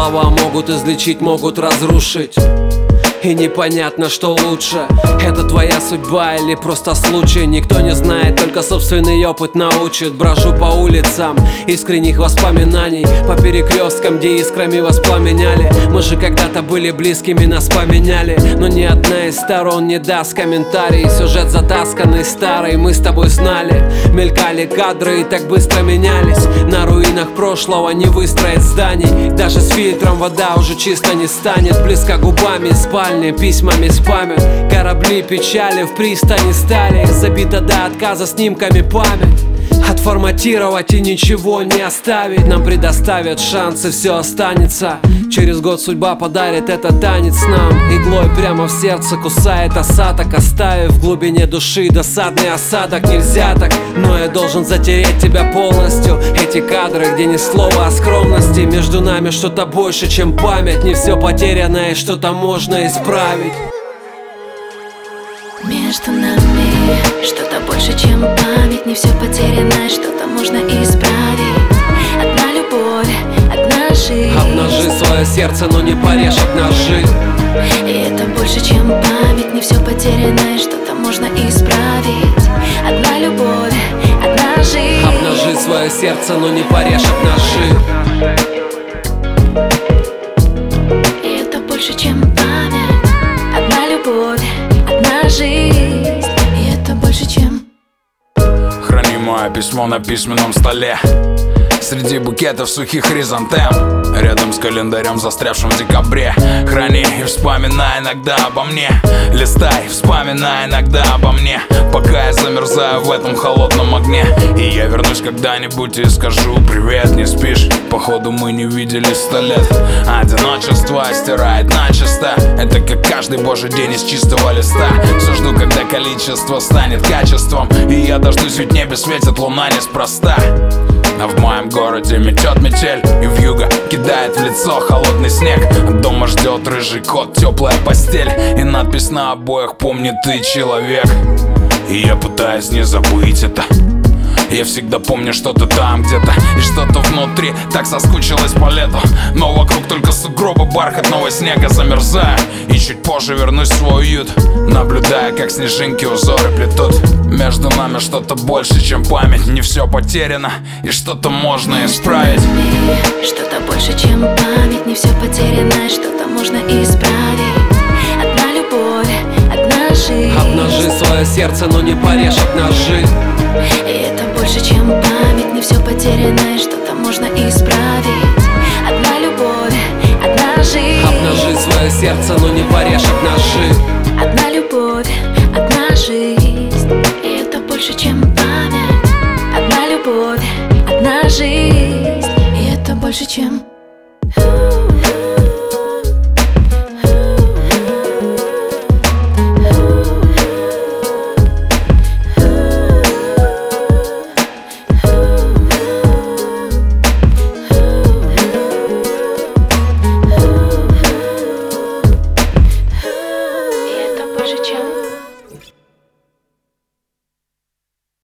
Слова могут излечить, могут разрушить. И непонятно, что лучше, это твоя судьба или просто случай. Никто не знает, только собственный опыт научит. Брожу по улицам искренних воспоминаний, по перекресткам, где искрами воспламеняли. Мы же когда-то были близкими, нас поменяли, но ни одна из сторон не даст комментарий. Сюжет затасканный, старый, мы с тобой знали. Мелькали кадры и так быстро менялись. На руинах прошлого не выстроить зданий. Даже с фильтром вода уже чисто не станет. Близко губами спальни, письмами спамят. Корабли печали в пристани стали. Забита до отказа снимками память. Отформатировать и ничего не оставить. Нам предоставят шанс и все останется. Через год судьба подарит этот танец нам. Иглой прямо в сердце кусает осадок, оставив в глубине души досадный осадок. Нельзя так, но я должен затереть тебя полностью. Эти кадры, где ни слова о скромности. Между нами что-то больше, чем память. Не все потеряно и что-то можно исправить. Между нами что-то больше, чем память. Не все потеряно, что-то можно исправить. Одна любовь, одна жизнь. Обнажи свое сердце, но не порежь об ножи. И это больше, чем память. Не все потеряно, что-то можно исправить. Одна любовь, одна жизнь. Обнажи свое сердце, но не порежь об ножи. И это больше, чем память. Одна любовь, одна жизнь. И это больше, чем. Храни мое письмо на письменном столе среди букетов сухих хризантем, рядом с календарем, застрявшим в декабре. Храни и вспоминай иногда обо мне. Листай, вспоминай иногда обо мне, пока я замерзаю в этом холодном огне. И я вернусь когда-нибудь и скажу: привет, не спишь? Походу мы не виделись 100 лет. Одиночество стирает начисто. Это как каждый божий день из чистого листа. Все жду, когда количество станет качеством. И я дождусь, ведь в небе светит луна неспроста. А в моем городе метет метель, и вьюга кидает в лицо холодный снег. Дома ждет рыжий кот, теплая постель и надпись на обоях: помни, ты человек. И я пытаюсь не забыть это. Я всегда помню что-то там где-то, и что-то внутри так соскучилось по лету. Но вокруг только сугробы бархатного снега. Замерзаю и чуть позже вернусь в свой уют, наблюдая, как снежинки узоры плетут. Между нами что-то больше, чем память. Не все потеряно, и что-то можно исправить. Что-то больше, чем память. Не все потеряно, что-то можно исправить. Одна любовь, одна жизнь. Обнажи свое сердце, но не порежь об ножи. И это больше, чем память. Не все потеряно, что-то можно исправить. Одна любовь, одна жизнь. Обнажи свое сердце, но не порежь об ножи. Одна любовь, одна жизнь. И это больше, чем память. Одна любовь, одна жизнь. И это больше, чем